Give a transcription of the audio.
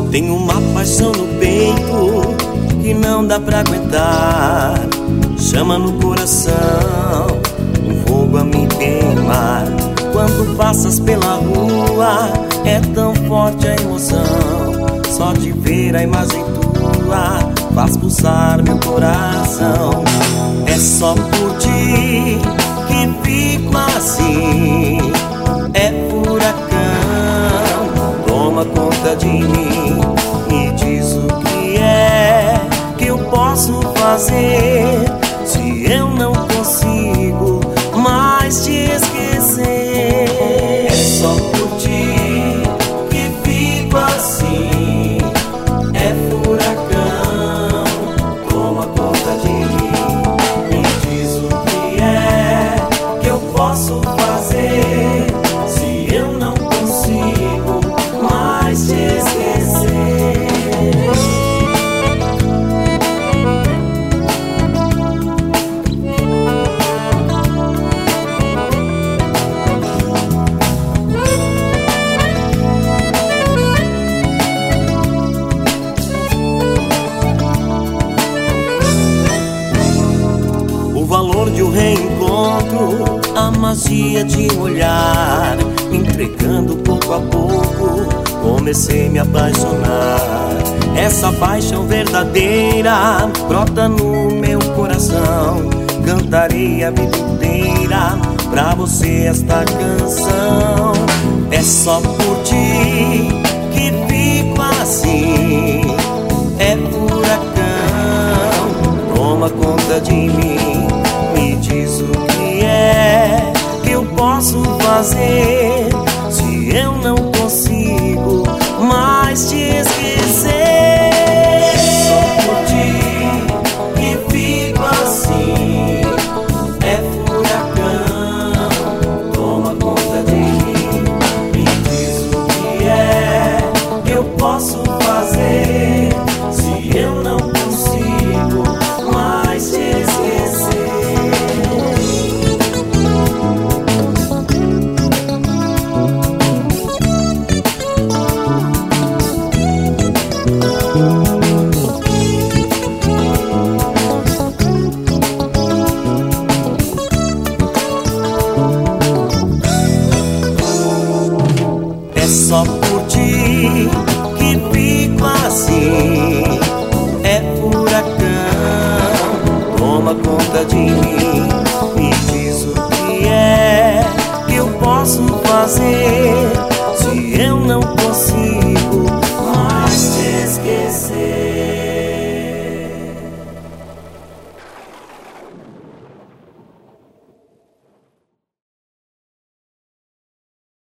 Tenho uma paixão no peito que não dá pra aguentar. Chama no coração, um fogo a me queimar. Quando passas pela rua, é tão forte a emoção. Só de ver a imagem tua faz pulsar meu coração. É só por ti que fico assim. É furacão, toma conta de mim. Me diz o que é que eu posso fazer, se eu não consigo mais te esquecer. É só por ti que fico assim. É furacão, toma conta de mim. Me diz o que é que eu posso fazer, se eu não consigo mais te esquecer. O valor de um reencontro, a magia de um olhar, entregando pouco a pouco, comecei a me apaixonar. Essa paixão verdadeira brota no meu coração. Cantarei a vida inteira pra você esta canção. É só por ti que fico assim. É furacão, toma conta de mim. Me diz o que é que eu posso fazer, se eu não consigo mais te esquecer. É só por ti que fico assim. É furacão, toma conta de mim. Me diz o que é que eu posso fazer, se eu não consigo mais te esquecer. É só por ti que fico assim. É furacão, toma conta de mim. Me diz o que é que eu posso fazer, se eu não consigo mais te esquecer.